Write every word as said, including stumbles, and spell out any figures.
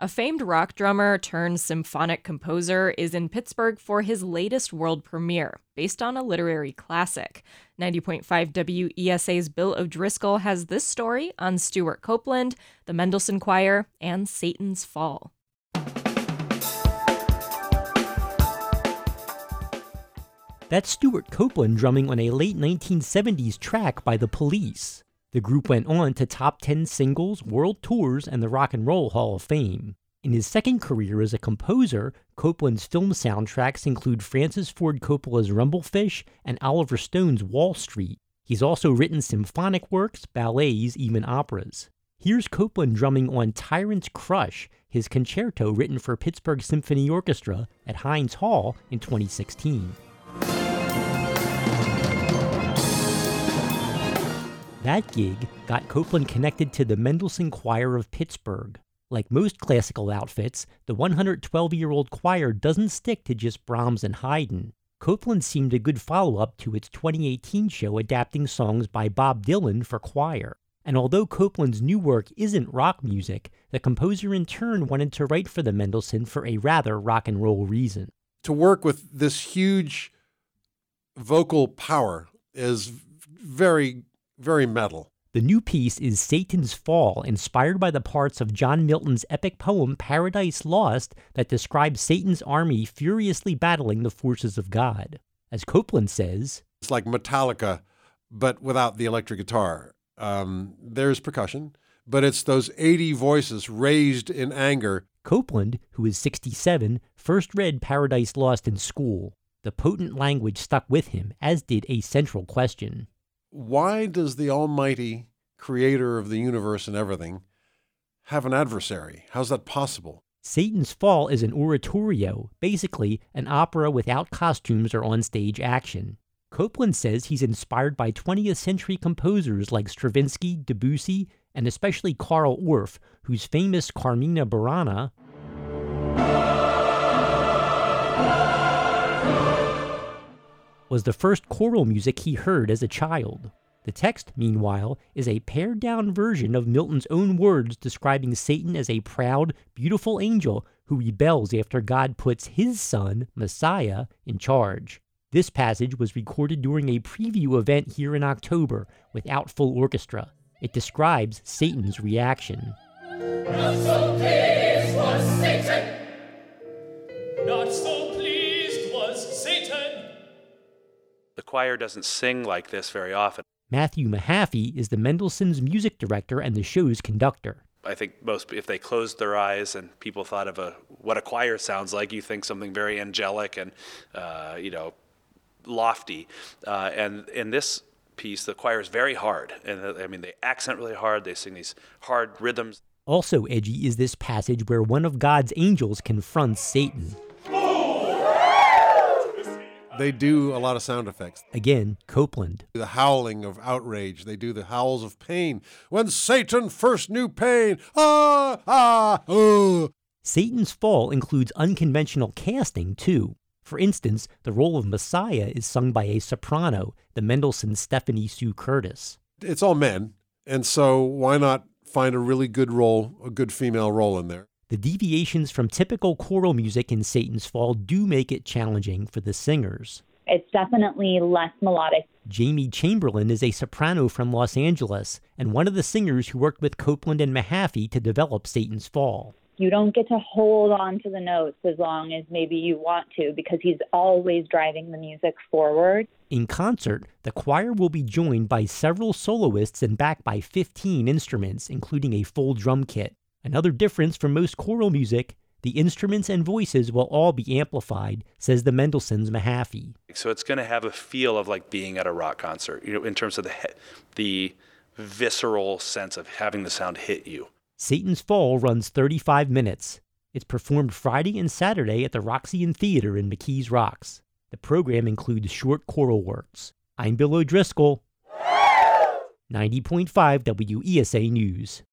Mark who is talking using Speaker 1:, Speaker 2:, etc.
Speaker 1: A famed rock drummer turned symphonic composer is in Pittsburgh for his latest world premiere, based on a literary classic. ninety point five W E S A's Bill O'Driscoll has this story on Stewart Copeland, the Mendelssohn Choir, and Satan's Fall.
Speaker 2: That's Stewart Copeland drumming on a late nineteen seventies track by The Police. The group went on to top ten singles, world tours, and the Rock and Roll Hall of Fame. In his second career as a composer, Copeland's film soundtracks include Francis Ford Coppola's Rumblefish and Oliver Stone's Wall Street. He's also written symphonic works, ballets, even operas. Here's Copeland drumming on Tyrant's Crush, his concerto written for Pittsburgh Symphony Orchestra at Heinz Hall in twenty sixteen. That gig got Copeland connected to the Mendelssohn Choir of Pittsburgh. Like most classical outfits, the one hundred twelve-year-old choir doesn't stick to just Brahms and Haydn. Copeland seemed a good follow-up to its twenty eighteen show adapting songs by Bob Dylan for choir. And although Copeland's new work isn't rock music, the composer in turn wanted to write for the Mendelssohn for a rather rock and roll reason.
Speaker 3: To work with this huge vocal power is very Very metal.
Speaker 2: The new piece is Satan's Fall, inspired by the parts of John Milton's epic poem Paradise Lost that describes Satan's army furiously battling the forces of God. As Copeland says,
Speaker 3: it's like Metallica, but without the electric guitar. Um, there's percussion, but it's those eighty voices raised in anger.
Speaker 2: Copeland, who is sixty-seven, first read Paradise Lost in school. The potent language stuck with him, as did a central question.
Speaker 3: Why does the almighty creator of the universe and everything have an adversary? How's that possible?
Speaker 2: Satan's Fall is an oratorio, basically an opera without costumes or onstage action. Copeland says he's inspired by twentieth century composers like Stravinsky, Debussy, and especially Carl Orff, whose famous Carmina Burana was the first choral music he heard as a child. The text, meanwhile, is a pared-down version of Milton's own words describing Satan as a proud, beautiful angel who rebels after God puts his son, Messiah, in charge. This passage was recorded during a preview event here in October without full orchestra. It describes Satan's reaction.
Speaker 4: Not so pleased was Satan! Not so pleased was Satan!
Speaker 5: The choir doesn't sing like this very often.
Speaker 2: Matthew Mahaffey is the Mendelssohn's music director and the show's conductor.
Speaker 5: I think most, if they closed their eyes and people thought of a what a choir sounds like, you think something very angelic and, uh, you know, lofty. Uh, and in this piece, the choir is very hard. And uh, I mean, they accent really hard. They sing these hard rhythms.
Speaker 2: Also edgy is this passage where one of God's angels confronts Satan.
Speaker 3: They do a lot of sound effects.
Speaker 2: Again, Copeland.
Speaker 3: The howling of outrage. They do the howls of pain. When Satan first knew pain, ah, ah, oh.
Speaker 2: Satan's Fall includes unconventional casting, too. For instance, the role of Messiah is sung by a soprano, the Mendelssohn Stephanie Sue Curtis.
Speaker 3: It's all men, and so why not find a really good role, a good female role in there?
Speaker 2: The deviations from typical choral music in Satan's Fall do make it challenging for the singers.
Speaker 6: It's definitely less melodic.
Speaker 2: Jamie Chamberlain is a soprano from Los Angeles and one of the singers who worked with Copeland and Mahaffey to develop Satan's Fall.
Speaker 6: You don't get to hold on to the notes as long as maybe you want to because he's always driving the music forward.
Speaker 2: In concert, the choir will be joined by several soloists and backed by fifteen instruments, including a full drum kit. Another difference from most choral music, the instruments and voices will all be amplified, says the Mendelssohn's Mahaffey.
Speaker 5: So it's going to have a feel of like being at a rock concert, you know, in terms of the the visceral sense of having the sound hit you.
Speaker 2: Satan's Fall runs thirty-five minutes. It's performed Friday and Saturday at the Roxy Theater in McKees Rocks. The program includes short choral works. I'm Bill O'Driscoll, ninety point five W E S A News.